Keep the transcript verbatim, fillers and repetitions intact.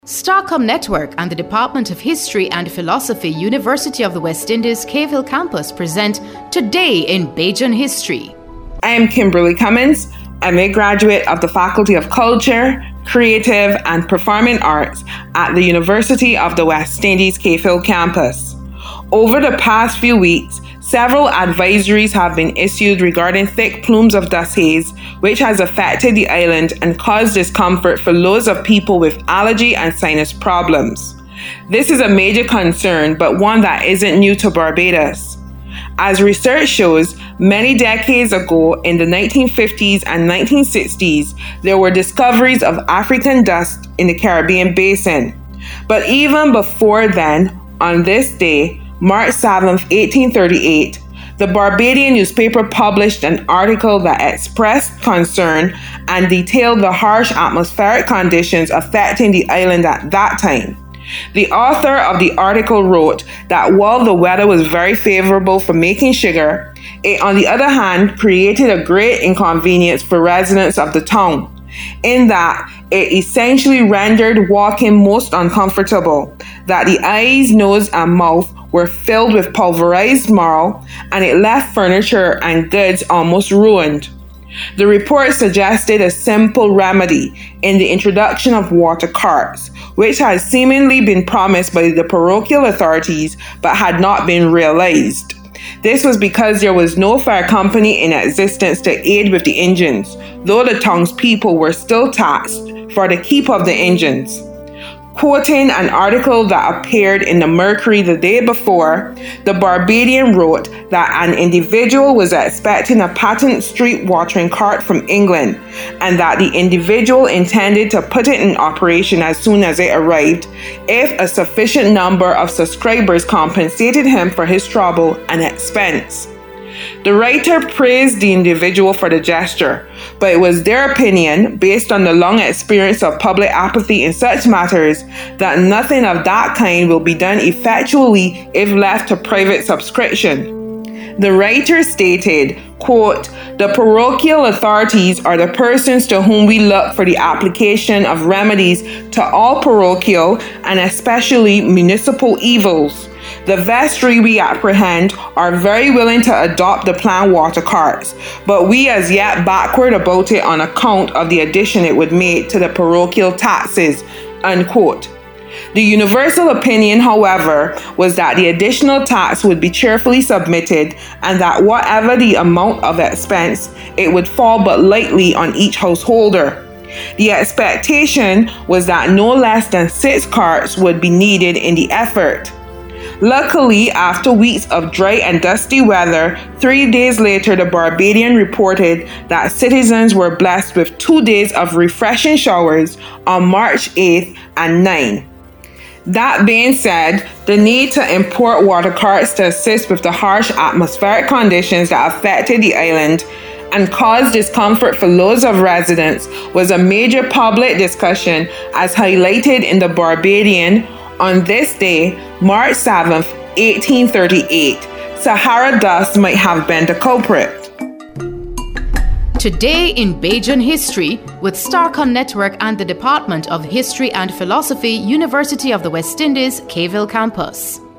Starcom Network and the Department of History and Philosophy, University of the West Indies, Cave Campus present Today in Bajan History. I am Kimberly Cummins. I'm a graduate of the Faculty of Culture, Creative and Performing Arts at the University of the West Indies, Cave Campus. Over the past few weeks, several advisories have been issued regarding thick plumes of dust haze, which has affected the island and caused discomfort for loads of people with allergy and sinus problems. This is a major concern, but one that isn't new to Barbados. As research shows, many decades ago in the nineteen fifties and nineteen sixties, there were discoveries of African dust in the Caribbean basin. But even before then, on this day, March seventh, eighteen thirty-eight, the Barbadian newspaper published an article that expressed concern and detailed the harsh atmospheric conditions affecting the island at that time. The author of the article wrote that while the weather was very favorable for making sugar, it on the other hand created a great inconvenience for residents of the town, in that it essentially rendered walking most uncomfortable, that the eyes, nose, and mouth were filled with pulverized marl, and it left furniture and goods almost ruined. The report suggested a simple remedy in the introduction of water carts, which had seemingly been promised by the parochial authorities but had not been realized. This was because there was no fire company in existence to aid with the engines, though the townspeople were still taxed for the keep of the engines. Quoting an article that appeared in the Mercury the day before, the Barbadian wrote that an individual was expecting a patent street watering cart from England, and that the individual intended to put it in operation as soon as it arrived, if a sufficient number of subscribers compensated him for his trouble and expense. The writer praised the individual for the gesture, but it was their opinion, based on the long experience of public apathy in such matters, that nothing of that kind will be done effectually if left to private subscription. The writer stated, quote, "The parochial authorities are the persons to whom we look for the application of remedies to all parochial and especially municipal evils. The vestry, we apprehend, are very willing to adopt the planned water carts, but we as yet backward about it on account of the addition it would make to the parochial taxes," unquote. The universal opinion, however, was that the additional tax would be cheerfully submitted, and that whatever the amount of expense, it would fall but lightly on each householder. The expectation was that no less than six carts would be needed in the effort. Luckily, after weeks of dry and dusty weather, three days later the Barbadian reported that citizens were blessed with two days of refreshing showers on March eighth and ninth. That being said, the need to import water carts to assist with the harsh atmospheric conditions that affected the island and caused discomfort for loads of residents was a major public discussion, as highlighted in the Barbadian. On this day, March seventh, eighteen thirty-eight, Sahara dust might have been the culprit. Today in Bajan History with Starcom Network and the Department of History and Philosophy, University of the West Indies, Cave Campus.